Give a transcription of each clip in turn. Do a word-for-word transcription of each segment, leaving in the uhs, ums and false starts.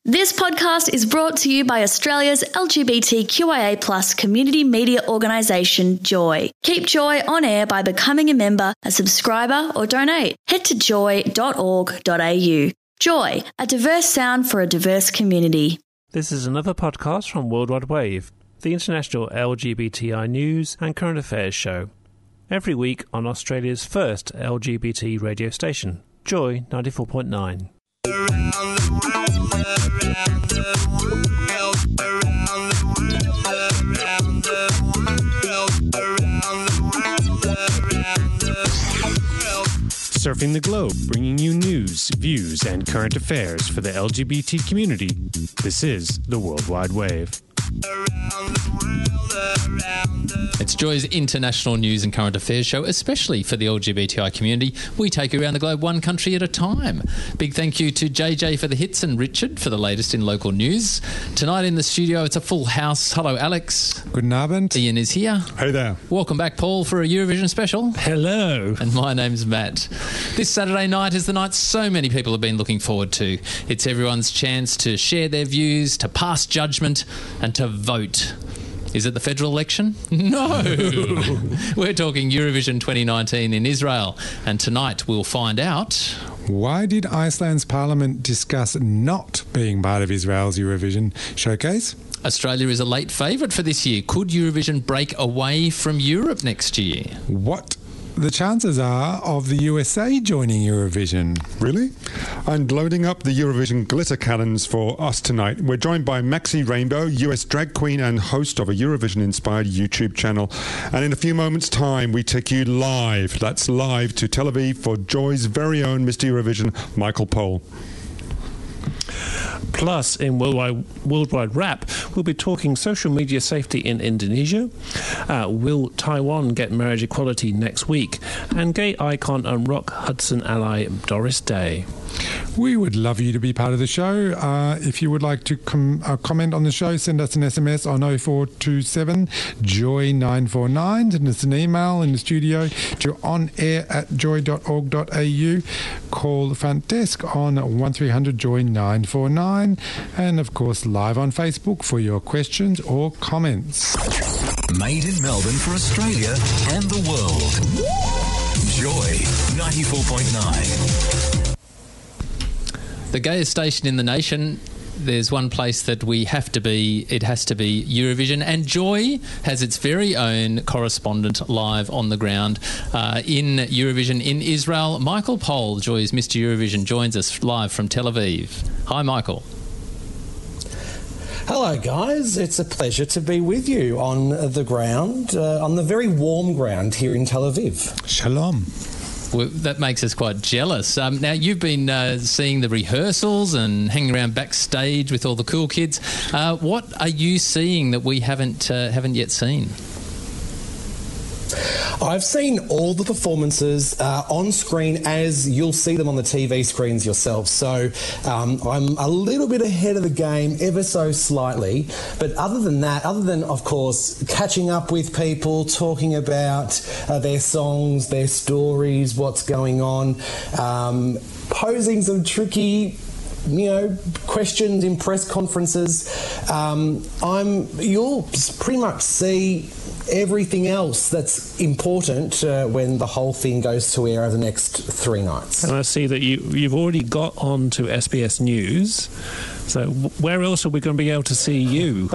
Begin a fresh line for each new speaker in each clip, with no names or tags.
This podcast is brought to you by Australia's L G B T Q I A plus community media organisation, Joy. Keep Joy on air by becoming a member, a subscriber or donate. Head to joy dot org dot a u. Joy, a diverse sound for a diverse community.
This is another podcast from Worldwide Wave, the international L G B T I news and current affairs show. Every week on Australia's first L G B T radio station, Joy ninety-four point nine.
Surfing the globe, bringing you news, views, and current affairs for the L G B T community. This is the World Wide Wave.
It's Joy's international news and current affairs show, especially for the L G B T I community. We take you around the globe one country at a time. Big thank you to J J for the hits and Richard for the latest in local news. Tonight in the studio, it's a full house. Hello, Alex.
Guten Abend.
Ian is here.
Hey there.
Welcome back, Paul, for a Eurovision special.
Hello.
And my name's Matt. This Saturday night is the night so many people have been looking forward to. It's everyone's chance to share their views, to pass judgment, and to vote. Is it the federal election? No. We're talking Eurovision twenty nineteen in Israel. And tonight we'll find out...
Why did Iceland's parliament discuss not being part of Israel's Eurovision showcase?
Australia is a late favourite for this year. Could Eurovision break away from Europe next year?
What the chances are of the U S A joining Eurovision.
Really? And loading up the Eurovision glitter cannons for us tonight, we're joined by Maxi Rainbow, U S drag queen and host of a Eurovision-inspired YouTube channel. And in a few moments' time, we take you live, that's live, to Tel Aviv for Joy's very own Mister Eurovision, Michael Pohl.
Plus, in Worldwide, Worldwide Wrap, we'll be talking social media safety in Indonesia. Uh, will Taiwan get marriage equality next week? And gay icon and rock Hudson ally Doris Day.
We would love you to be part of the show. Uh, if you would like to com- uh, comment on the show, send us an S M S on oh four two seven joy nine four nine. Send us an email in the studio to onair at joy dot org dot a u. Call the front desk on one three hundred joy nine four nine. And, of course, live on Facebook for your questions or comments.
Made in Melbourne for Australia and the world. Joy ninety-four point nine.
The gayest station in the nation. There's one place that we have to be. It has to be Eurovision. And Joy has its very own correspondent live on the ground uh, in Eurovision in Israel. Michael Pohl, Joy's Mister Eurovision, joins us live from Tel Aviv. Hi, Michael.
Hello, guys. It's a pleasure to be with you on the ground, uh, on the very warm ground here in Tel Aviv.
Shalom.
Well, that makes us quite jealous. Um, now, you've been uh, seeing the rehearsals and hanging around backstage with all the cool kids. Uh, what are you seeing that we haven't uh, haven't yet seen?
I've seen all the performances uh, on screen as you'll see them on the T V screens yourself. So um, I'm a little bit ahead of the game, ever so slightly. But other than that, other than, of course, catching up with people, talking about uh, their songs, their stories, what's going on, um, posing some tricky... you know, questions in press conferences. Um, I'm. You'll pretty much see everything else that's important uh, when the whole thing goes to air over the next three nights.
And I see that you, you've already got on to S B S News. So where else are we going to be able to see you?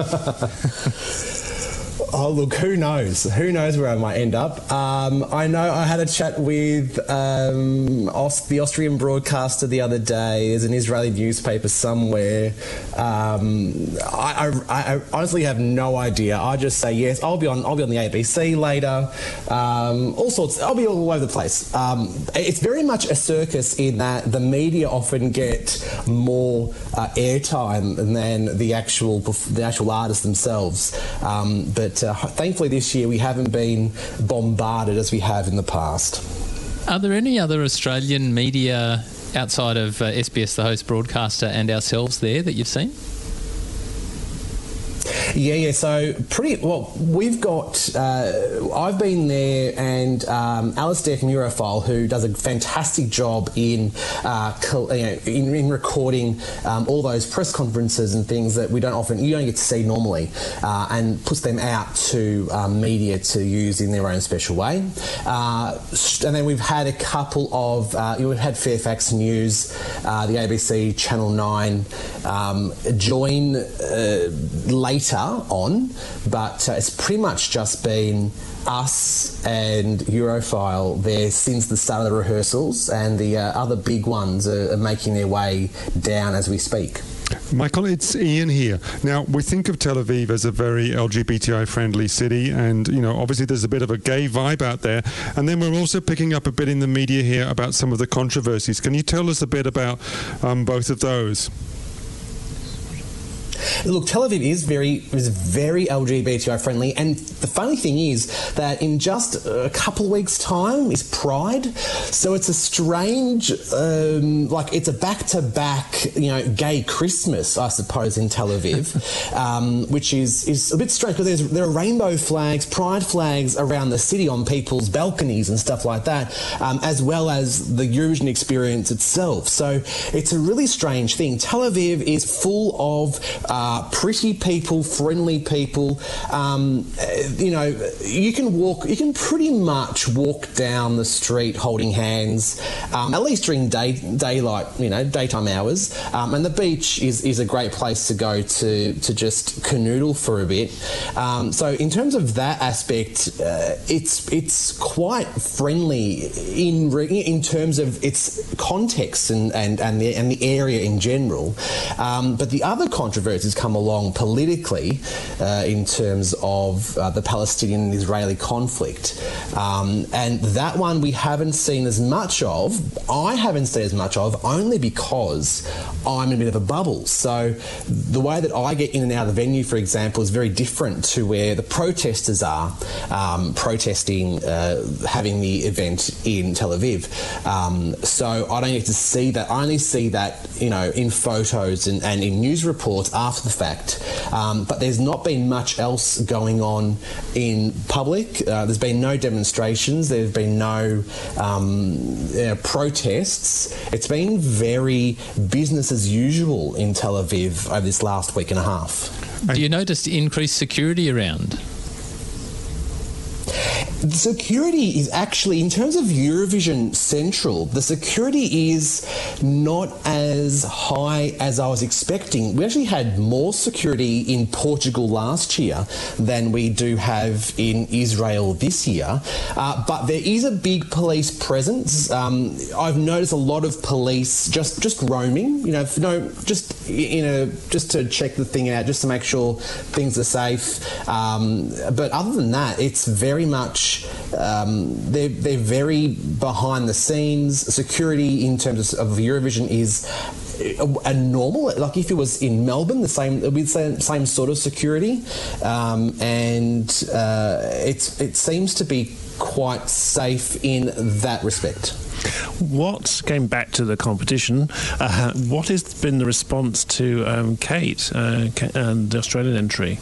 Oh, look, who knows? Who knows where I might end up? Um, I know I had a chat with um, Aust- the Austrian broadcaster the other day. There's an Israeli newspaper somewhere. Um, I, I, I honestly have no idea. I just say yes. I'll be on. I'll be on the A B C later. Um, all sorts. I'll be all over the place. Um, it's very much a circus in that the media often get more uh, airtime than the actual the actual artists themselves. Um, but uh, thankfully this year we haven't been bombarded as we have in the past.
Are there any other Australian media outside of uh, S B S, the host broadcaster, and ourselves there that you've seen?
Yeah, yeah. So pretty well. We've got. Uh, I've been there, and um, Alistair from Europhile, who does a fantastic job in, uh, col- you know, in, in recording um, all those press conferences and things that we don't often, you don't get to see normally, uh, and puts them out to um, media to use in their own special way. Uh, and then we've had a couple of. Uh, we've had Fairfax News, uh, the A B C Channel Nine um, join. Uh, later on, but uh, it's pretty much just been us and Europhile there since the start of the rehearsals, and the uh, other big ones are, are making their way down as we speak.
Michael, it's Ian here. Now, we think of Tel Aviv as a very L G B T I-friendly city, and, you know, obviously there's a bit of a gay vibe out there. And then we're also picking up a bit in the media here about some of the controversies. Can you tell us a bit about um, both of those?
Look, Tel Aviv is very is very L G B T I friendly, and the funny thing is that in just a couple of weeks' time is Pride, so it's a strange, um, like it's a back-to-back, you know, gay Christmas, I suppose, in Tel Aviv, um, which is is a bit strange because there's there are rainbow flags, Pride flags around the city on people's balconies and stuff like that, um, as well as the Eurovision experience itself. So it's a really strange thing. Tel Aviv is full of Uh, pretty people, friendly people. Um, you know, you can walk, you can pretty much walk down the street holding hands, um, at least during day, daylight, you know, daytime hours. Um, and the beach is, is a great place to go to, to just canoodle for a bit. Um, so in terms of that aspect, uh, it's it's quite friendly in in terms of its context and, and, and, the, and the area in general. Um, but the other controversy has come along politically uh, in terms of uh, the Palestinian and Israeli conflict. Um, and that one we haven't seen as much of. I haven't seen as much of only because I'm in a bit of a bubble. So the way that I get in and out of the venue, for example, is very different to where the protesters are um, protesting uh, having the event in Tel Aviv. Um, so I don't get to see that. I only see that, you know, in photos and, and in news reports after the fact, um, but there's not been much else going on in public. Uh, there's been no demonstrations, there's been no um, you know, protests. It's been very business as usual in Tel Aviv over this last week and a half.
Do you notice increased security around?
The security is actually, in terms of Eurovision Central, the security is not as high as I was expecting. We actually had more security in Portugal last year than we do have in Israel this year. Uh, but there is a big police presence. Um, I've noticed a lot of police just, just roaming, you know, no, just you know, just to check the thing out, just to make sure things are safe. Um, but other than that, it's very much Um, they're, they're very behind the scenes. Security in terms of Eurovision is a, a normal, like if it was in Melbourne, the same, it would be the same, same sort of security. Um, and uh, it's, it seems to be quite safe in that respect.
What, going back to the competition, uh, what has been the response to um, Kate uh, and the Australian entry?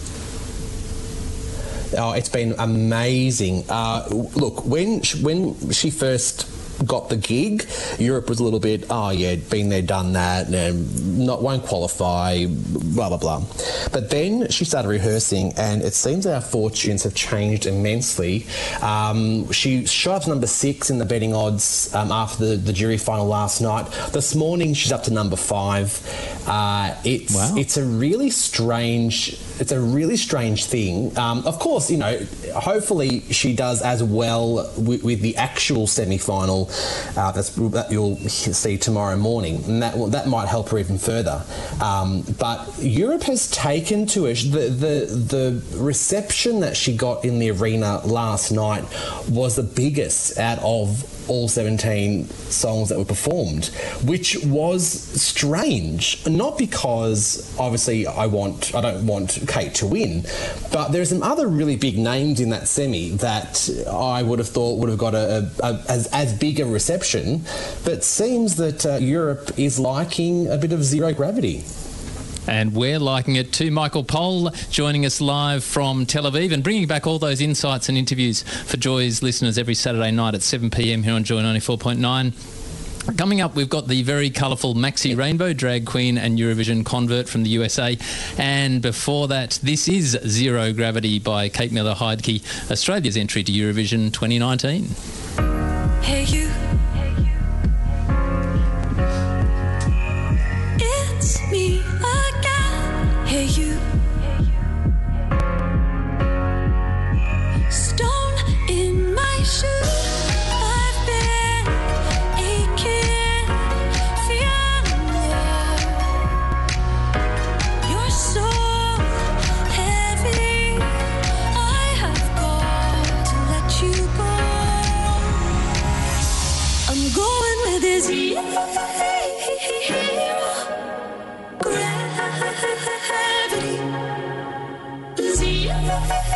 Oh, it's been amazing. Uh, look, when she, when she first got the gig, Europe was a little bit, oh yeah, been there, done that, and not won't qualify, blah blah blah. But then she started rehearsing, and it seems that our fortunes have changed immensely. Um, she shot up to number six in the betting odds um, after the, the jury final last night. This morning she's up to number five. Uh, it's wow. it's a really strange. It's a really strange thing. Um, of course, you know, hopefully she does as well with, with the actual semi-final uh, that's, that you'll see tomorrow morning, and that that might help her even further. Um, but Europe has taken to her the, the the reception that she got in the arena last night was the biggest out of all seventeen songs that were performed, which was strange. Not because obviously I want I don't want Kate to win, but there are some other really big names in that semi that I would have thought would have got a, a, a as, as big a reception, but it seems that uh, Europe is liking a bit of zero gravity.
And we're liking it too. Michael Pohl joining us live from Tel Aviv and bringing back all those insights and interviews for Joy's listeners every Saturday night at seven p m here on Joy ninety-four point nine. Coming up, we've got the very colourful Maxi Rainbow, drag queen and Eurovision convert from the U S A. And before that, this is Zero Gravity by Kate Miller-Heidke, Australia's entry to Eurovision twenty nineteen.
Hey, you. It's me again. Hey, you. Stone in my shoe. I've been aching, feeling low. You're so heavy. I have got to let you go. I'm going with this zero gravity. Zero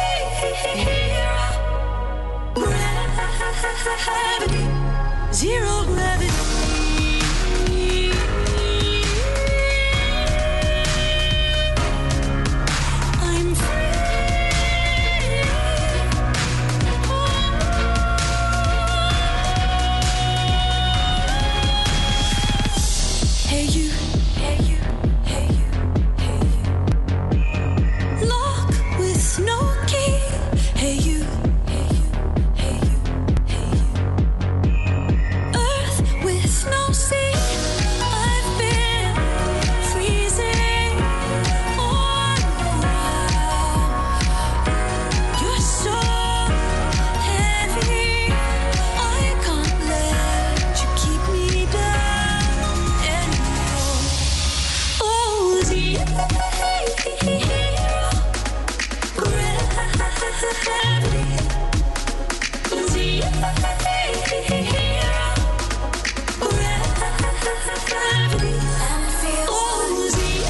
gravity. Zero gravity. I'm free. Hey you, hey you, hey you, hey you. Lock with no key. Hey you, hey you, hey you, hey you. Earth with no sea. I've been freezing on the ground. You're so heavy. I can't let you keep me down anymore. Oh, zero gravity. Zero gravity. Oh, zero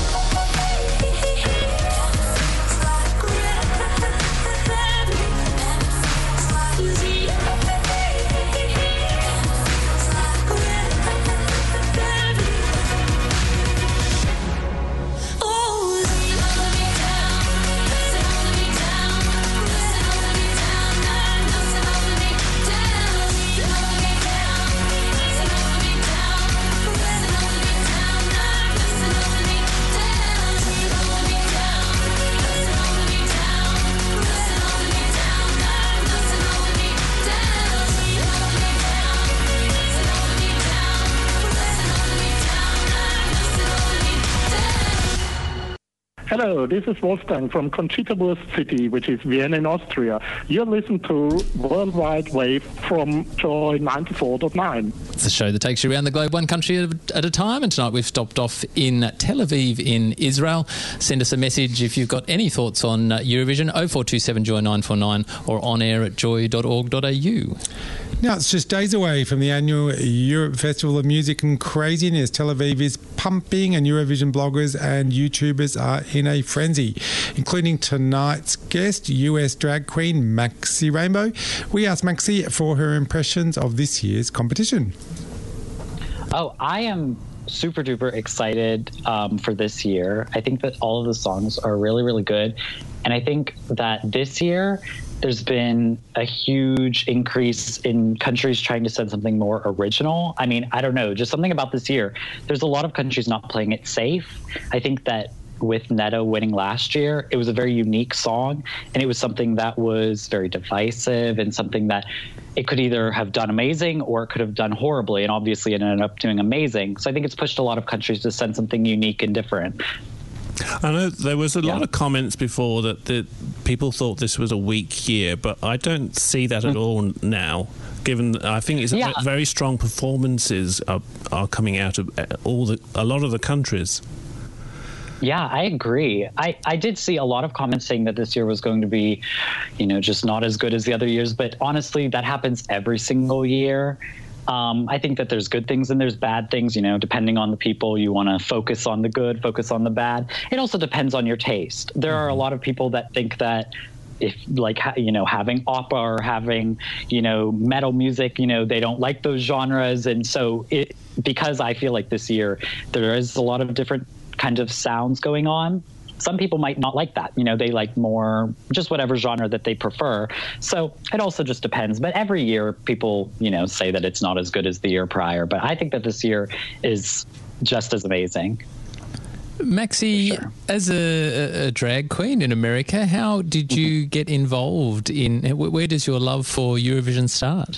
Hello, this is Wolfgang from Conchita Wurst City, which is Vienna in Austria. You're listening to Worldwide Wave from Joy ninety-four point nine.
It's a show that takes you around the globe one country at a time, and tonight we've stopped off in Tel Aviv in Israel. Send us a message if you've got any thoughts on Eurovision, oh four two seven Joy nine four nine or on air at joy dot org dot a u.
Now, it's just days away from the annual Europe Festival of Music and Craziness. Tel Aviv is pumping and Eurovision bloggers and YouTubers are in a frenzy, including tonight's guest, U S drag queen Maxi Rainbow. We asked Maxi for her impressions of this year's competition.
Oh, I am super duper excited um, for this year. I think that all of the songs are really, really good. And I think that this year there's been a huge increase in countries trying to send something more original. I mean, I don't know, just something about this year. There's a lot of countries not playing it safe. I think that with Neto winning last year, it was a very unique song, and it was something that was very divisive and something that it could either have done amazing or it could have done horribly, and obviously it ended up doing amazing. So I think it's pushed a lot of countries to send something unique and different.
I know there was a
Yeah.
lot of comments before that the people thought this was a weak year, but I don't see that at all now. Given that I think it's
Yeah.
very strong performances are, are coming out of all the a lot of the countries.
Yeah, I agree. I, I did see a lot of comments saying that this year was going to be, you know, just not as good as the other years. But honestly, that happens every single year. Um, I think that there's good things and there's bad things, you know, depending on the people. You want to focus on the good, focus on the bad. It also depends on your taste. There are a lot of people that think that if like, ha- you know, having opera or having, you know, metal music, you know, they don't like those genres. And so it, because I feel like this year there is a lot of different kind of sounds going on. Some people might not like that. You know, they like more just whatever genre that they prefer. So it also just depends. But every year people, you know, say that it's not as good as the year prior. But I think that this year is just as amazing.
Maxi, sure. as a, a drag queen in America, how did you mm-hmm. get involved in, where does your love for Eurovision start?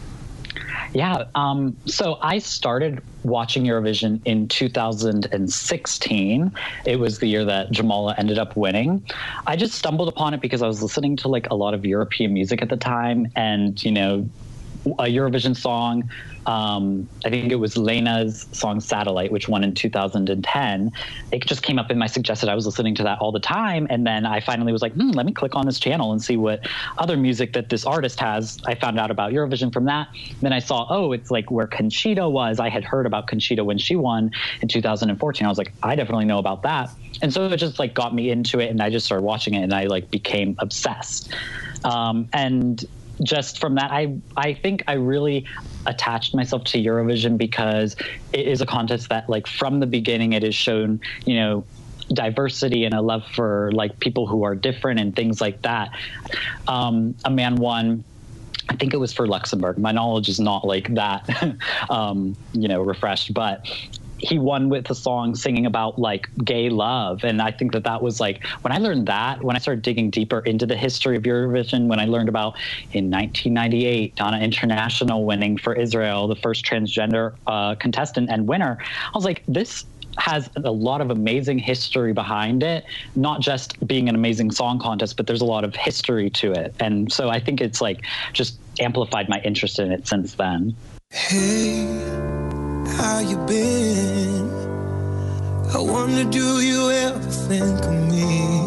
Yeah, um, so I started watching Eurovision in two thousand sixteen. It was the year that Jamala ended up winning. I just stumbled upon it because I was listening to like a lot of European music at the time, and, you know, a Eurovision song, um, I think it was Lena's song Satellite, which won in two thousand ten. It just came up in my suggested. I was listening to that all the time. And then I finally was like, hmm, let me click on this channel and see what other music that this artist has. I found out about Eurovision from that. Then I saw, oh, it's like where Conchita was. I had heard about Conchita when she won in two thousand fourteen. I was like, I definitely know about that. And so it just like got me into it, and I just started watching it, and I like became obsessed. Um, and just from that, I I think I really attached myself to Eurovision because it is a contest that, like, from the beginning, it has shown, you know, diversity and a love for like people who are different and things like that. Um, a man won, I think it was for Luxembourg. My knowledge is not like that, um, you know, refreshed, but he won with a song singing about like gay love. And I think that that was like, when I learned that, when I started digging deeper into the history of Eurovision, when I learned about in nineteen ninety-eight, Donna International winning for Israel, the first transgender uh, contestant and winner, I was like, this has a lot of amazing history behind it, not just being an amazing song contest, but there's a lot of history to it. And so I think it's like just amplified my interest in it since then.
Hey, how you been? I wonder, do you ever think of me?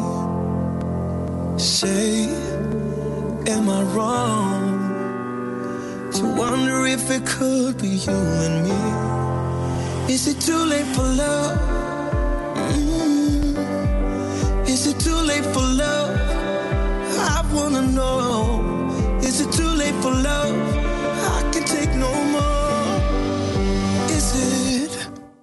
Say, am I wrong to wonder if it could be you and me? Is it too late for love? Mm-hmm. Is it too late for love? I wanna know. Is it too late for love? I can take no more. Is it?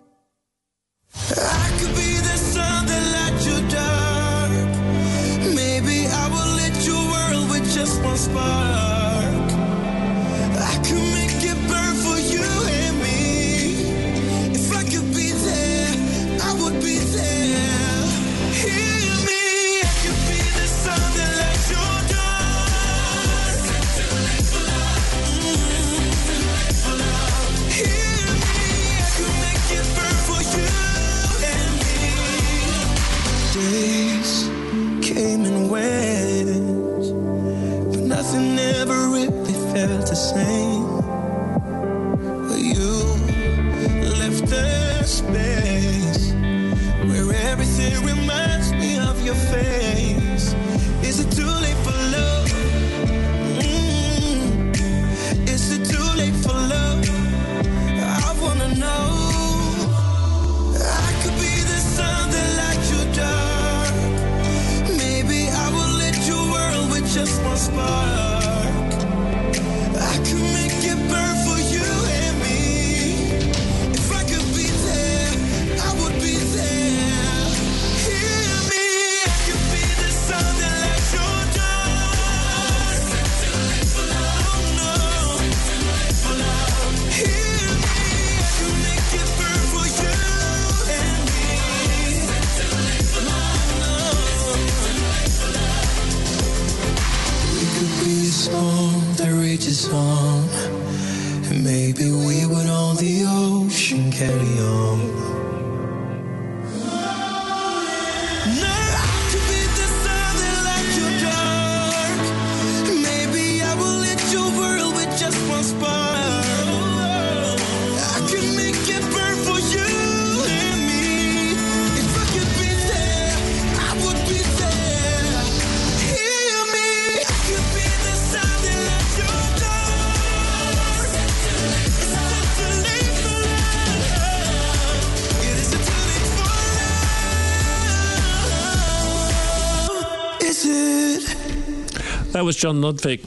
I could be the sun that lights your dark. Maybe I will lit your world with just one spark. I could make it burn for you and me. If I could be there, I would be there. Hear me, I could be the sun that lights your dark. Mm-hmm. Hear me, I could make it burn for you and me. Days came and went, but nothing ever really felt the same. You left a space where everything reminds me of your face. Is it too late for love? Mm. Is it too late for love? I wanna know. I could be the sun that lights your dark. Maybe I will lit your world with just one spark. I could make it burn for you and me. If I could be there, I would be there. Hear me, I could be the sun that lights your dark. Oh no. Hear me, I could make it burn for you and me. We could be a storm that rages on, and maybe we would on the ocean carry on. No, I could be the sun that lights your dark. Maybe I will lit your world with just one spark. I could make it burn for you and me. If I could be there, I would be there. Hear me, I could be the sun that lights your dark. Is it too late for love? Is it too late for love? Is it?
That was John Lodvik with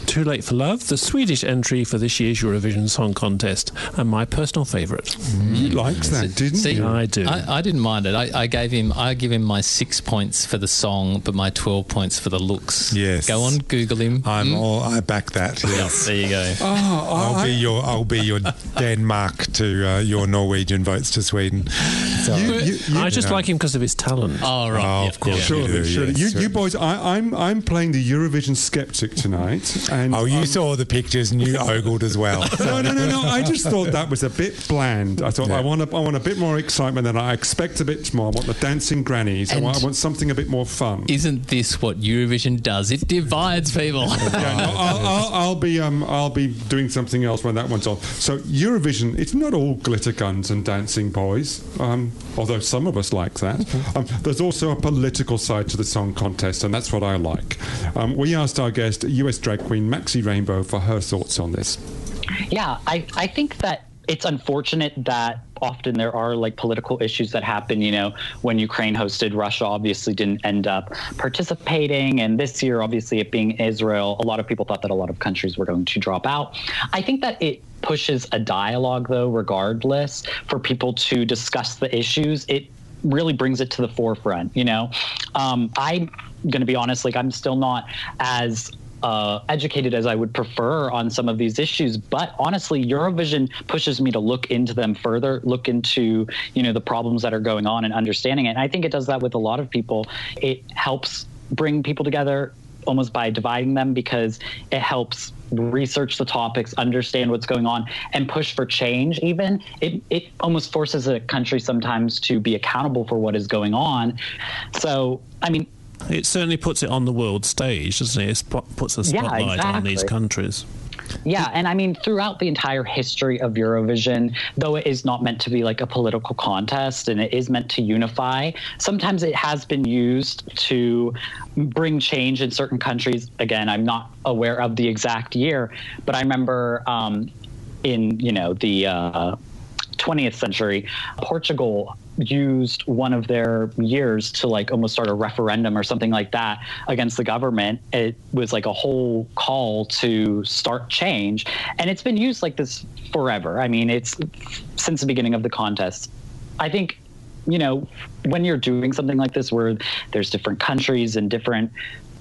Too Late for Love, the Swedish entry for this year's Eurovision Song Contest, and my personal favourite.
You liked that, didn't
See,
you?
I do.
I, I didn't mind it. I, I gave him. I give him my six points for the song, but my twelve points for the looks.
Yes.
Go on, Google him.
I'm
Mm.
all. I back that. Yes.
There you go.
Oh,
I'll
I,
be your. I'll be your Denmark to uh, your Norwegian votes to Sweden. So,
you, you, you,
I just like him because of his talent.
Oh right.
Oh,
yeah,
of course.
yeah.
Sure,
You do,
sure.
yes,
you,
sure.
you boys, I, I'm I'm playing the Eurovision skeptic tonight, and
oh, you
um,
saw the pictures and you ogled as well.
no, no, no, no. I just thought that was a bit bland. I thought
Yeah.
I want a, I want a bit more excitement than I expect. A bit more. I want the dancing grannies. I
And-
want, I want something a bit more fun.
Isn't this what Eurovision does? It divides people.
Yeah, no, I'll, I'll, I'll be um, I'll be doing something else when that one's on. So Eurovision, it's not all glitter guns and dancing boys, um, although some of us like that. Um, there's also a political side to the song contest, and that's what I like. Um, we asked our guest, U S drag queen Maxi Rainbow, for her thoughts on this.
Yeah, I, I think that it's unfortunate that often there are like political issues that happen. You know, when Ukraine hosted, Russia obviously didn't end up participating. And this year, obviously, it being Israel, a lot of people thought that a lot of countries were going to drop out. I think that it pushes a dialogue, though, regardless, for people to discuss the issues. It really brings it to the forefront, you know? Um, I'm going to be honest, like, I'm still not as uh, educated as I would prefer on some of these issues. But honestly, Eurovision pushes me to look into them further, look into, you know, the problems that are going on and understanding it. And I think it does that with a lot of people. It helps bring people together almost by dividing them, because it helps research the topics, understand what's going on, and push for change. Even it, it almost forces a country sometimes to be accountable for what is going on. So, I mean,
It certainly puts it on the world stage, doesn't it? It sp- puts a
Yeah,
spotlight on these
exactly.
countries.
yeah, and I mean, throughout the entire history of Eurovision, though it is not meant to be like a political contest and it is meant to unify, sometimes it has been used to bring change in certain countries. Again, I'm not aware of the exact year, but I remember um, in, you know, the uh, twentieth century, Portugal used one of their years to like almost start a referendum or something like that against the government. It was like a whole call to start change, and it's been used like this forever. I mean, it's since the beginning of the contest. I think, you know, when you're doing something like this where there's different countries and different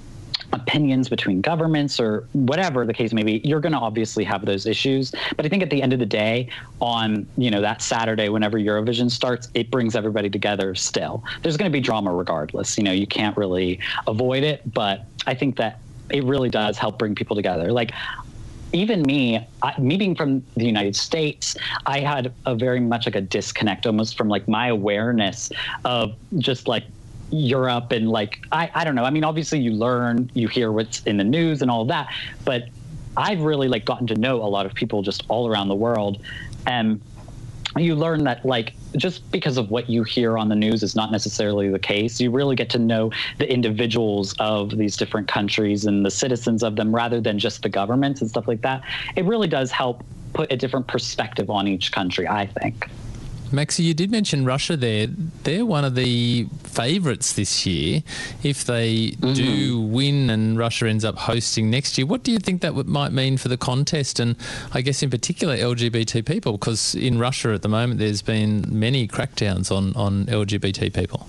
opinions between governments or whatever the case may be, you're going to obviously have those issues. But I think at the end of the day, on, you know, that Saturday, whenever Eurovision starts, it brings everybody together still. There's going to be drama regardless. You know, you can't really avoid it. But I think that it really does help bring people together. Like, even me, I, me being from the United States, I had a very much like a disconnect almost from like my awareness of just like Europe and like, I, I don't know. I mean, obviously you learn, you hear what's in the news and all of that, but I've really like gotten to know a lot of people just all around the world. And you learn that like, just because of what you hear on the news is not necessarily the case. You really get to know the individuals of these different countries and the citizens of them rather than just the governments and stuff like that. It really does help put a different perspective on each country, I think.
Maxi, you did mention Russia there. They're one of the favourites this year. If they mm-hmm. do win and Russia ends up hosting next year, what do you think that would, might mean for the contest, and I guess in particular L G B T people? Because in Russia at the moment there's been many crackdowns on, on L G B T people.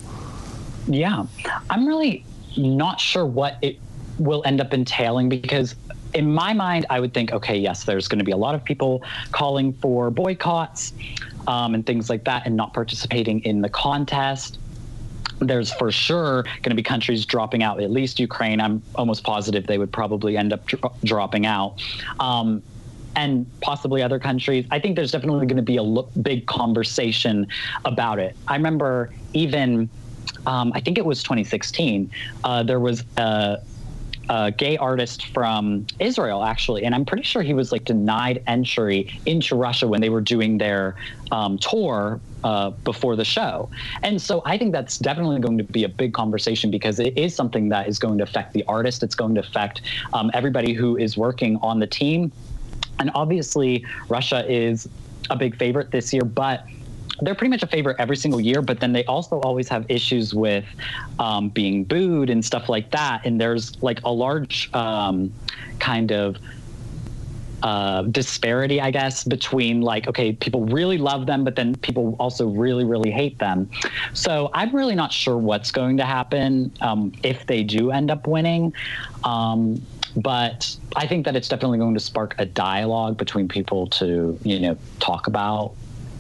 Yeah, I'm really not sure what it will end up entailing, because in my mind, I would think, okay, yes, there's going to be a lot of people calling for boycotts um, and things like that and not participating in the contest. There's for sure going to be countries dropping out, at least Ukraine. I'm almost positive they would probably end up dro- dropping out. Um, and possibly other countries. I think there's definitely going to be a lo- big conversation about it. I remember even, um, I think it was twenty sixteen, uh, there was a, a gay artist from Israel, actually, and I'm pretty sure he was like denied entry into Russia when they were doing their um, tour uh, before the show. And so I think that's definitely going to be a big conversation, because it is something that is going to affect the artist. It's going to affect um, everybody who is working on the team. And obviously, Russia is a big favorite this year, but they're pretty much a favorite every single year, but then they also always have issues with um, being booed and stuff like that. And there's like a large um, kind of uh, disparity, I guess, between like, okay, people really love them, but then people also really, really hate them. So I'm really not sure what's going to happen um, if they do end up winning. Um, but I think that it's definitely going to spark a dialogue between people to, you know, talk about,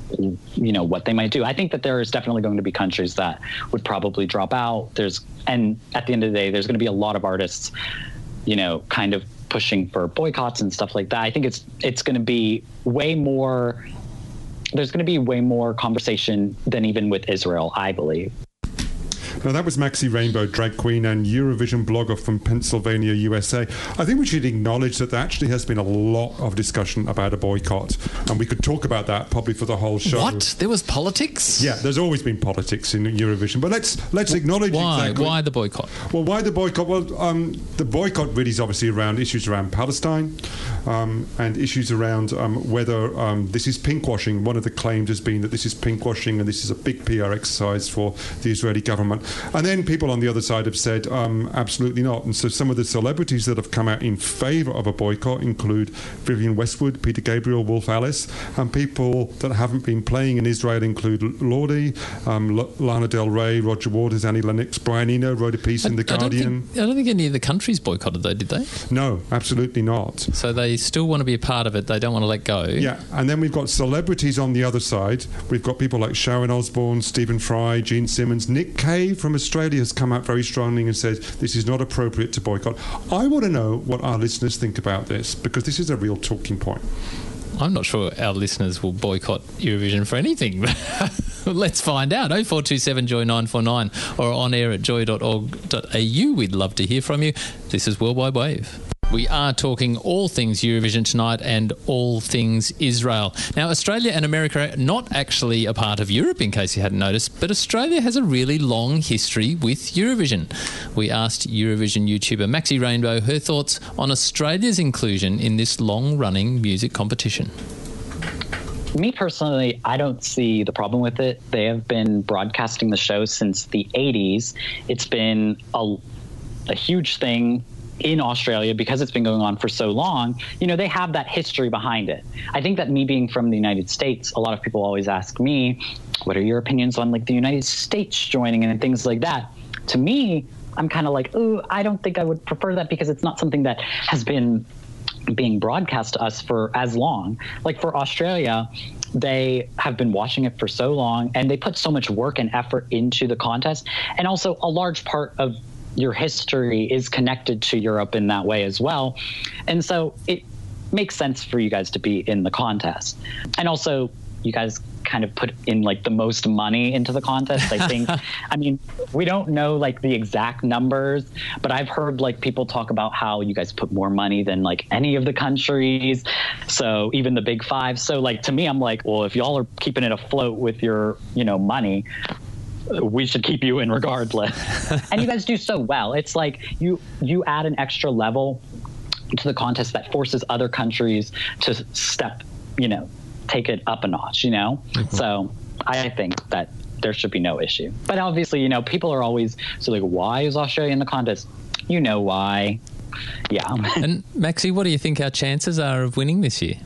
you know, what they might do. I think that there is definitely going to be countries that would probably drop out. There's, and at the end of the day, there's going to be a lot of artists, you know, kind of pushing for boycotts and stuff like that. I think it's it's going to be way more, there's going to be way more conversation than even with Israel, I believe.
Now, that was Maxi Rainbow, drag queen and Eurovision blogger from Pennsylvania, U S A. I think we should acknowledge that there actually has been a lot of discussion about a boycott, and we could talk about that probably for the whole show.
What? There was politics?
Yeah, there's always been politics in Eurovision, but let's let's acknowledge
why?
exactly...
Why the boycott?
Well, why the boycott? Well, um, the boycott really is obviously around issues around Palestine um, and issues around um, whether um, this is pinkwashing. One of the claims has been that this is pinkwashing and this is a big P R exercise for the Israeli government. And then people on the other side have said, um, absolutely not. And so some of the celebrities that have come out in favour of a boycott include Vivienne Westwood, Peter Gabriel, Wolf Alice, and people that haven't been playing in Israel include Lordi, um, L- Lana Del Rey, Roger Waters, Annie Lennox, Brian Eno wrote a piece
I,
in The
I don't
Guardian.
Think, I don't think any of the countries boycotted, though, did they?
No, absolutely not.
So they still want to be a part of it. They don't want to let go.
Yeah, and then we've got celebrities on the other side. We've got people like Sharon Osbourne, Stephen Fry, Gene Simmons. Nick Cave from Australia has come out very strongly and said this is not appropriate to boycott. I want to know what our listeners think about this, because this is a real talking point.
I'm not sure our listeners will boycott Eurovision for anything. Let's find out. oh four two seven joy nine four nine or on air at joy dot org dot a u. We'd love to hear from you. This is Worldwide Wave. We are talking all things Eurovision tonight and all things Israel. Now, Australia and America are not actually a part of Europe, in case you hadn't noticed, but Australia has a really long history with Eurovision. We asked Eurovision YouTuber Maxi Rainbow her thoughts on Australia's inclusion in this long-running music competition.
Me personally, I don't see the problem with it. They have been broadcasting the show since the eighties. It's been a, a huge thing in Australia because it's been going on for so long. You know, they have that history behind it. I think that me being from the United States, a lot of people always ask me, what are your opinions on like the United States joining and things like that? To me, I'm kind of like, oh, I don't think I would prefer that because it's not something that has been being broadcast to us for as long. Like for Australia, they have been watching it for so long and they put so much work and effort into the contest. And also a large part of your history is connected to Europe in that way as well. And so it makes sense for you guys to be in the contest. And also you guys kind of put in like the most money into the contest. I think, I mean, we don't know like the exact numbers, but I've heard like people talk about how you guys put more money than like any of the countries. So even the big five. So like, to me, I'm like, well, if y'all are keeping it afloat with your, you know, money, we should keep you in regardless. And you guys do so well. It's like you you add an extra level to the contest that forces other countries to step, you know, take it up a notch, you know? Mm-hmm. So I think that there should be no issue. But obviously, you know, people are always so like, why is Australia in the contest? You know why. Yeah.
And Maxi, what do you think our chances are of winning this year?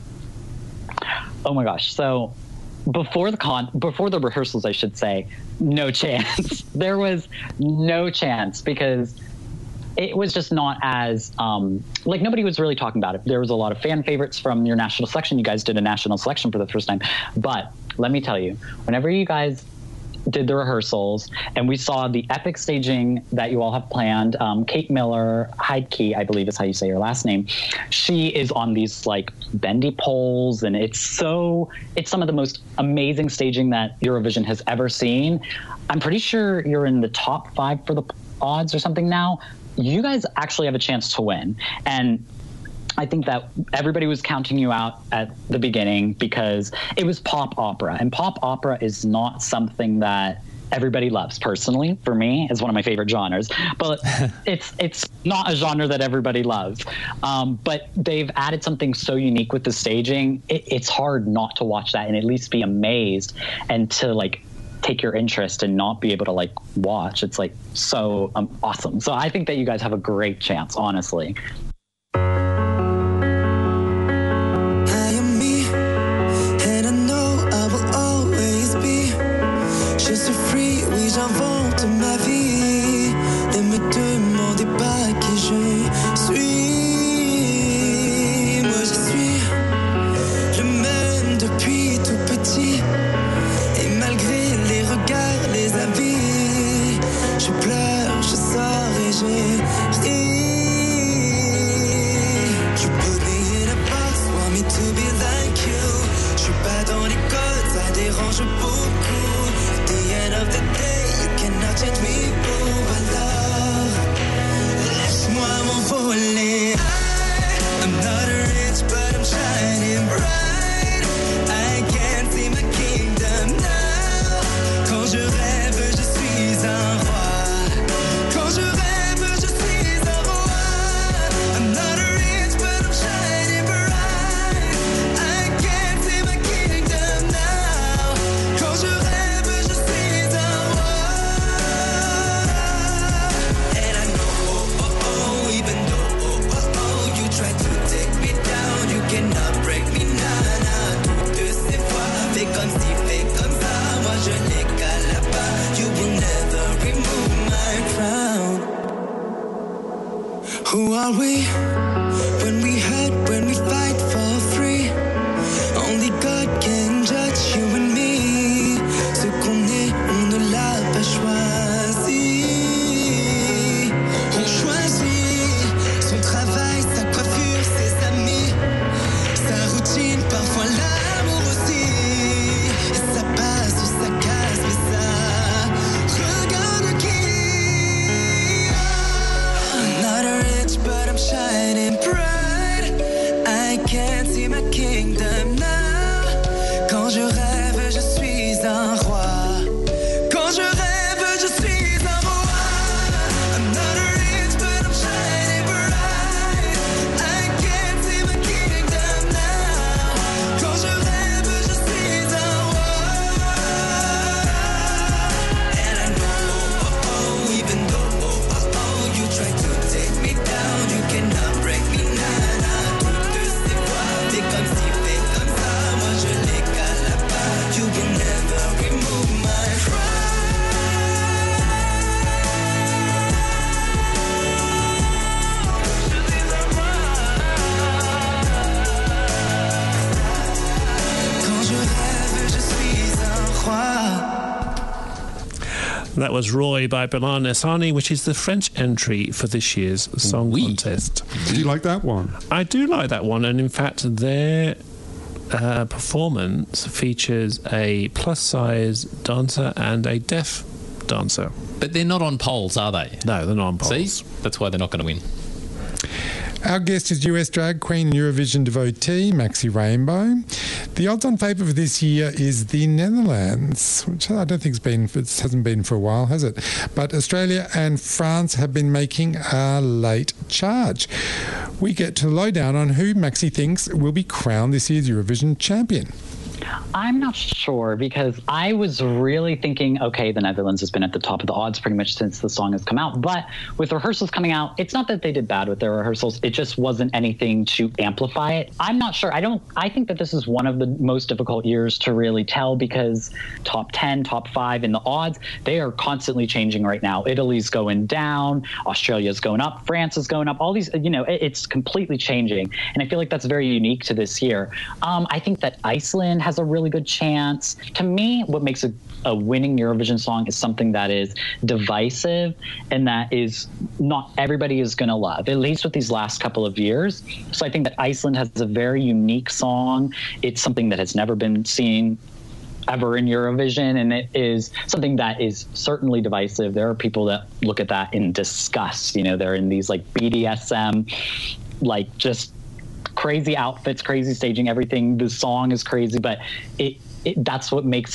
Oh my gosh. So before the con before the rehearsals, I should say, no chance. There was no chance because it was just not as um, like nobody was really talking about it. There was a lot of fan favorites from your national selection. You guys did a national selection for the first time. But let me tell you, whenever you guys did the rehearsals and we saw the epic staging that you all have planned, um, Kate Miller, Heidke, I believe is how you say your last name. She is on these like bendy poles and it's so, it's some of the most amazing staging that Eurovision has ever seen. I'm pretty sure you're in the top five for the odds or something now. You guys actually have a chance to win. And I think that everybody was counting you out at the beginning because it was pop opera, and pop opera is not something that everybody loves. Personally, for me, is one of my favorite genres. But it's it's not a genre that everybody loves. Um, but they've added something so unique with the staging. It, it's hard not to watch that and at least be amazed and to like take your interest and not be able to like watch. It's like so um, awesome. So I think that you guys have a great chance, honestly.
J'invente ma vie, ne me demandez pas qui je suis. Moi je suis le même depuis tout petit. Et malgré les regards, les avis, je pleure, je sors et je ris. You put me in a box, want me to be like you. Je suis pas dans les codes, ça dérange beaucoup. At the end of the day, change me, oh, alors laisse-moi m'envoler. I'm not rich, but I'm shining bright. I can't see my kingdom now. Quand je rêve, je suis un roi. Quand je rêve, je suis un roi. I'm not rich, but I'm shining bright. I can't see my kingdom now. Quand je rêve, je suis un roi. Cannot break me, nana. Toutes ces fois, fais comme si, fais comme ça. Moi je n'ai qu'à là-bas. You will never remove my crown. Who are we? When we hurt, when we fight for free. Only God can judge you and me. Ce qu'on est, on ne l'a pas choisi. On choisit son travail, sa coiffure, ses amis. Parfois l'amour aussi, ça passe ou ça casse, mais ça regarde qui. I'm not rich, but I'm shining bright. I can't see my kingdom now. Quand je rêve, je suis un roi. Quand je rêve, je suis un roi. I'm not rich, but I'm shining bright. I can't see my kingdom now. Quand je rêve, je suis un roi. And I know, oh, oh, even though, oh, oh, oh, you try to take me down, you cannot break me, nana. Toutes ces fois, fais comme si, fais comme ça. Moi je n'ai qu'à là-bas. You will never remove my
That was Roy by Bilal Nessani, which is the French entry for this year's song
Oui.
contest.
Do you like that one?
I do like that one, and in fact their uh, performance features a plus-size dancer and a deaf dancer.
But they're not on polls, are they?
No, they're not on polls.
See? That's why they're not going to win.
Our guest is U S drag queen and Eurovision devotee Maxi Rainbow. The odds-on favourite for this year is the Netherlands, which I don't think's been it hasn't been for a while, has it? But Australia and France have been making a late charge. We get to the lowdown on who Maxi thinks will be crowned this year's Eurovision champion.
I'm not sure, because I was really thinking, okay, the Netherlands has been at the top of the odds pretty much since the song has come out. But with rehearsals coming out, it's not that they did bad with their rehearsals. It just wasn't anything to amplify it. I'm not sure. I don't. I think that this is one of the most difficult years to really tell, because top ten, top five in the odds, they are constantly changing right now. Italy's going down, Australia's going up, France is going up. All these, you know, it, it's completely changing. And I feel like that's very unique to this year. Um, I think that Iceland has a really good chance. To me, what makes a, a winning Eurovision song is something that is divisive and that is not everybody is going to love, at least with these last couple of years. So I think that Iceland has a very unique song. It's something that has never been seen ever in Eurovision, and it is something that is certainly divisive. There are people that look at that in disgust. You know, they're in these like B D S M, like just crazy outfits, crazy staging, everything. The song is crazy, but it, it that's what makes it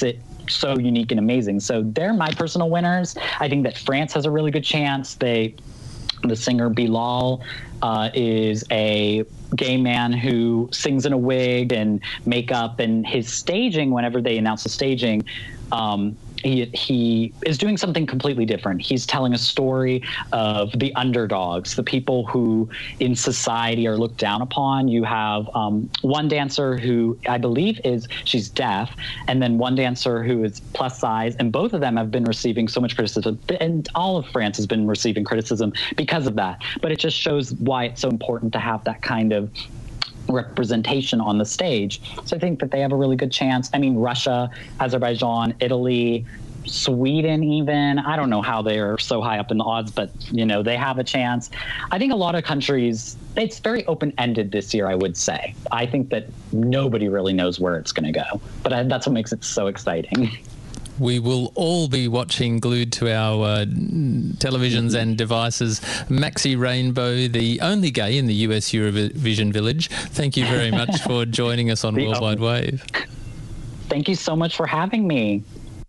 so unique and amazing. So they're my personal winners. I think that France has a really good chance. They, the singer Bilal uh, is a gay man who sings in a wig and makeup, and his staging, whenever they announce the staging, um, he he is doing something completely different. He's telling a story of the underdogs, the people who in society are looked down upon. You have um, one dancer who I believe is, she's deaf, and then one dancer who is plus size, and both of them have been receiving so much criticism, and all of France has been receiving criticism because of that. But it just shows why it's so important to have that kind of representation on the stage. So I think that they have a really good chance. I mean, Russia, Azerbaijan, Italy, Sweden even. I don't know how they are so high up in the odds, but, you know, they have a chance. I think a lot of countries, it's very open-ended this year, I would say. I think that nobody really knows where it's going to go, but I, that's what makes it so exciting.
We will all be watching, glued to our uh, televisions and devices, Maxi Rainbow, the only gay in the U S Eurovision Village. Thank you very much for joining us on
The
Worldwide Wave.
Thank you so much for having me.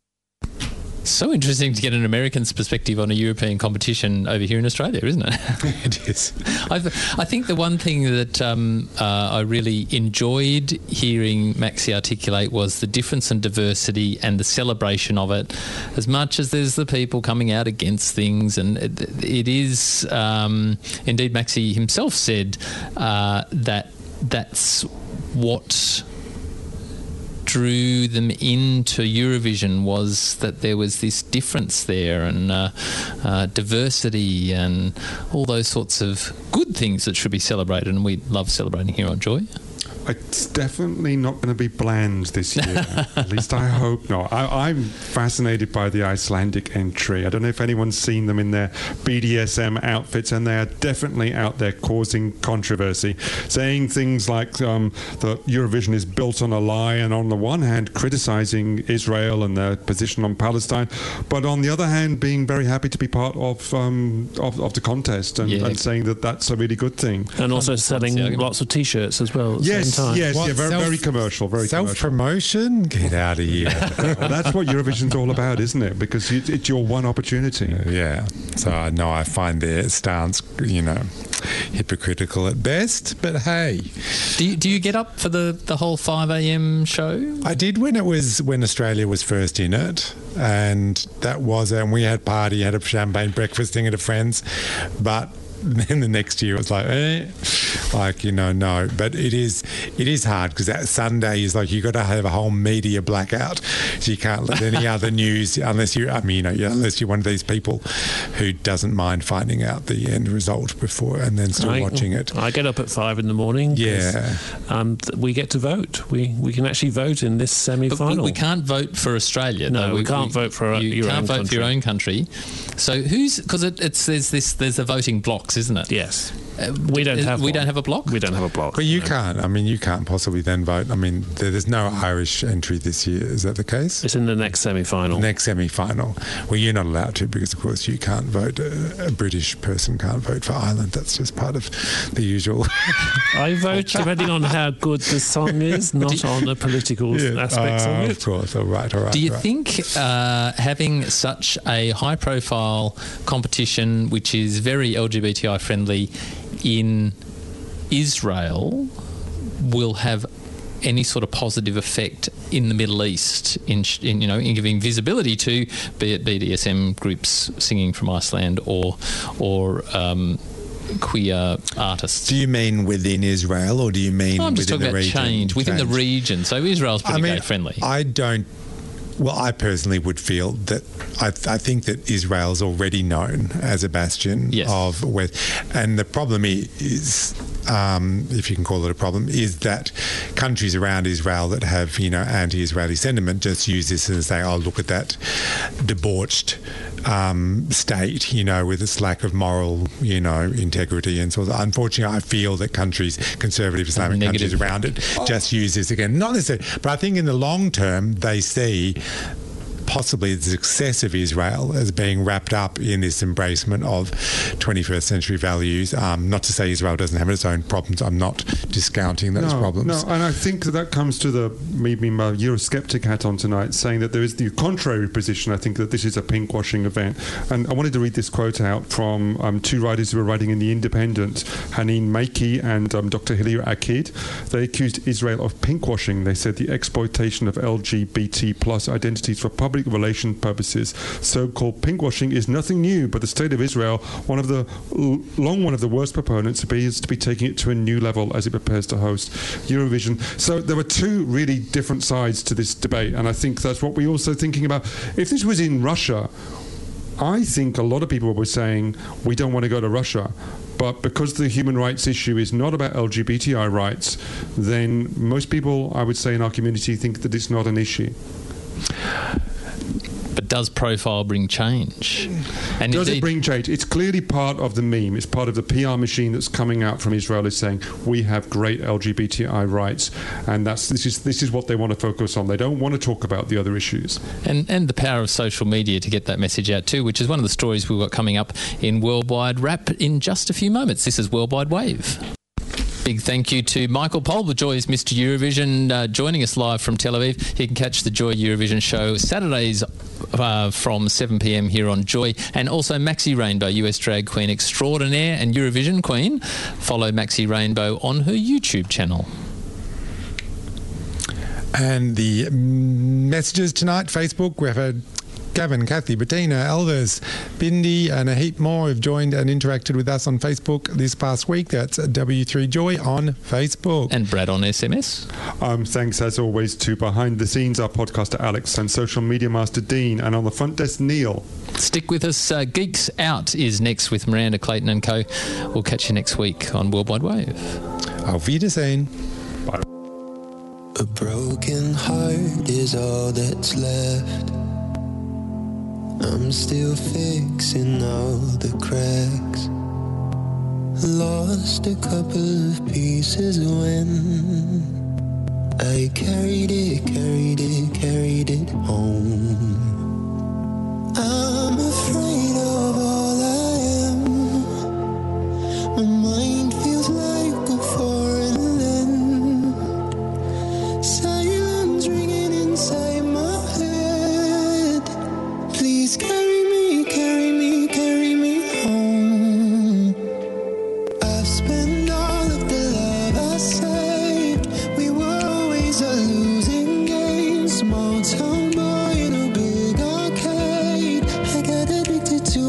So interesting to get an American's perspective on a European competition over here in Australia, isn't it?
It is.
I, I think the one thing that um, uh, I really enjoyed hearing Maxi articulate was the difference and diversity and the celebration of it. As much as there's the people coming out against things, and it, it is, um, indeed, Maxi himself said uh, that that's what drew them into Eurovision, was that there was this difference there, and uh, uh, diversity and all those sorts of good things that should be celebrated, and we love celebrating here on Joy.
It's definitely not going to be bland this year. At least I hope not. I, I'm fascinated by the Icelandic entry. I don't know if anyone's seen them in their B D S M outfits, and they are definitely out there causing controversy, saying things like um, that Eurovision is built on a lie, and on the one hand criticising Israel and their position on Palestine, but on the other hand being very happy to be part of um, of, of the contest, and,
Yeah.
and saying that that's a really good thing.
And also selling lots of T-shirts as well at the
Yes,
same time.
yes,
What,
yeah, very,
self-
very commercial, very
Self-promotion? Get out of here.
Well, that's what Eurovision's all about, isn't it? Because you, it's your one opportunity.
Yeah. So I know I find their stance, you know, hypocritical at best, but hey.
Do you, do you get up for the, the whole five a.m. show?
I did when it was when Australia was first in it, and that was, and we had party, had a champagne breakfast thing at a friend's, but then the next year it was like, eh, like, you know, no. But it is it is hard because that Sunday is like you got to have a whole media blackout, so you can't let any other news unless you, I mean, you know, unless you're one of these people who doesn't mind finding out the end result before and then still
I,
watching it.
I get up at five in the morning. 'cause,
Yeah.
um, th- we get to vote. We we can actually vote in this
But
semi-final.
we, we can't vote for Australia.
No,
though.
we can't vote for our-
you
your
can't
own
vote
country.
for your own country. So who's, because it, it's there's this there's the voting blocks, isn't it?
Yes.
Uh,
We don't
is-
have
we
one.
don't have a block.
We don't have a block.
But you
no.
can't. I mean, you can't possibly then vote. I mean, there, there's no Irish entry this year. Is that the case?
It's in the next semi-final.
Next semi-final. Well, you're not allowed to because, of course, you can't vote. A, a British person can't vote for Ireland. That's just part of the usual.
I vote depending on how good the song is, not on the political
Yeah.
aspects
Uh,
of
of
it.
course. All right. All right.
Do you
all right.
think uh, having such a high-profile competition, which is very L G B T I friendly, in Israel, will have any sort of positive effect in the Middle East, in, sh- in you know, in giving visibility to, be it B D S M groups singing from Iceland or or um, queer artists?
Do you mean within Israel, or do you mean
No, I'm just
within
talking
the
about
region?
change within the region. So Israel's pretty
I mean,
gay friendly.
I don't. Well, I personally would feel that I, I think that Israel's already known as a bastion
Yes.
of West, and the problem i- is, um, if you can call it a problem, is that countries around Israel that have, you know, anti-Israeli sentiment just use this and say, "Oh, look at that debauched um, state," you know, with its lack of moral, you know, integrity and so on. Unfortunately, I feel that countries, conservative Islamic
Negative.
countries around it, just use this again. Not necessarily, but I think in the long term they see possibly the success of Israel as being wrapped up in this embracement of twenty-first century values. Um, not to say Israel doesn't have its own problems. I'm not discounting those
no,
problems.
No, and I think that, that comes to the maybe my Eurosceptic hat on tonight, saying that there is the contrary position. I think that this is a pinkwashing event. And I wanted to read this quote out from um, two writers who were writing in The Independent, Haneen Makki and um, Doctor Hilia Akid. They accused Israel of pinkwashing. They said the exploitation of L G B T plus identities for public relation purposes, so-called pinkwashing, is nothing new, but the state of Israel, one of the long one of the worst proponents, appears to be taking it to a new level as it prepares to host Eurovision. So there were two really different sides to this debate, and I think that's what we're also thinking about. If this was in Russia, I think a lot of people were saying we don't want to go to Russia. But because the human rights issue is not about L G B T I rights, then most people, I would say, in our community think that it's not an issue.
But does Profile bring change? And
does
indeed,
it bring change? It's clearly part of the meme. It's part of the P R machine that's coming out from Israel, is saying we have great L G B T I rights, and that's this is this is what they want to focus on. They don't want to talk about the other issues.
And and the power of social media to get that message out too, which is one of the stories we've got coming up in Worldwide Wrap in just a few moments. This is Worldwide Wave. Big thank you to Michael Pulver, Joy's Mister Eurovision, uh, joining us live from Tel Aviv. You can catch the Joy Eurovision show Saturdays uh, from seven p.m. here on Joy, and also Maxi Rainbow, U S drag queen extraordinaire and Eurovision queen. Follow Maxi Rainbow on her YouTube channel.
And the messages tonight, Facebook, we have a Gavin, Kathy, Bettina, Elvis, Bindi and a heap more have joined and interacted with us on Facebook this past week. That's W three Joy on Facebook.
And Brad on S M S.
Um, thanks as always to Behind the Scenes, our podcaster Alex, and social media master Dean, and on the front desk Neil.
Stick with us. Uh, Geeks Out is next with Miranda Clayton and co. We'll catch you next week on Worldwide Wave.
Auf Wiedersehen.
Bye.
A broken heart is all that's left. I'm still fixing all the cracks. Lost a couple of pieces when I carried it, carried it, carried it home. I'm afraid of all I am. My mind feels like a foreign land. Silence ringing inside my head. Please carry me, carry me, carry me home. I've spent all of the love I saved. We were always a losing game. Small town boy in a big arcade. I got addicted to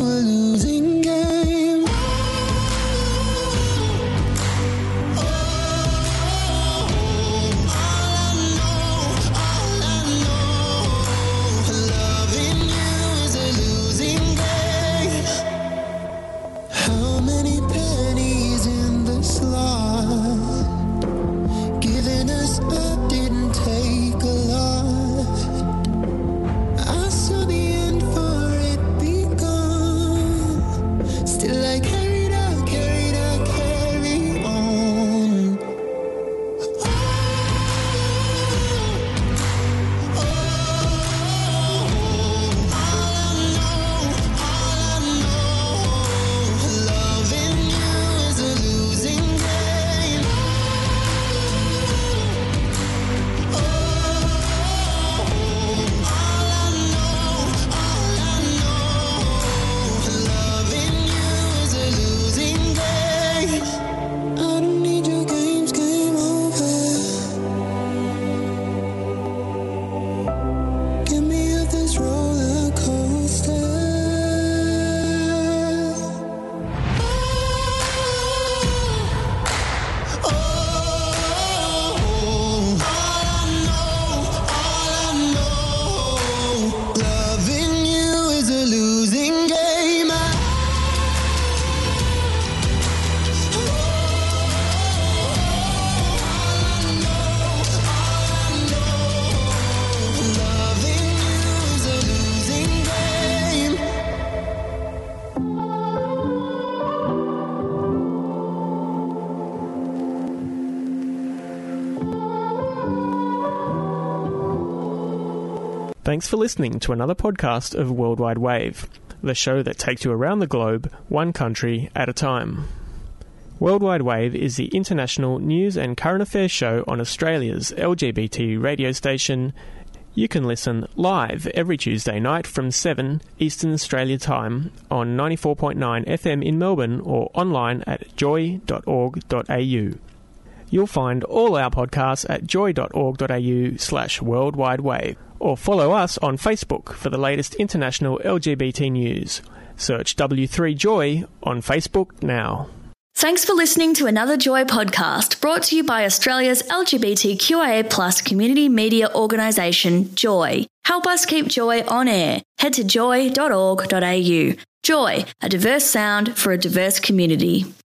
Thanks for listening to another podcast of Worldwide Wave, the show that takes you around the globe, one country at a time. Worldwide Wave is the international news and current affairs show on Australia's L G B T radio station. You can listen live every Tuesday night from seven Eastern Australia Time on ninety-four point nine F M in Melbourne or online at joy dot org dot a u. You'll find all our podcasts at joy dot org dot a u slash worldwide wave, or follow us on Facebook for the latest international L G B T news. Search W three Joy on Facebook now.
Thanks for listening to another Joy podcast brought to you by Australia's L G B T Q I A plus community media organisation, Joy. Help us keep Joy on air. Head to joy dot org dot a u. Joy, a diverse sound for a diverse community.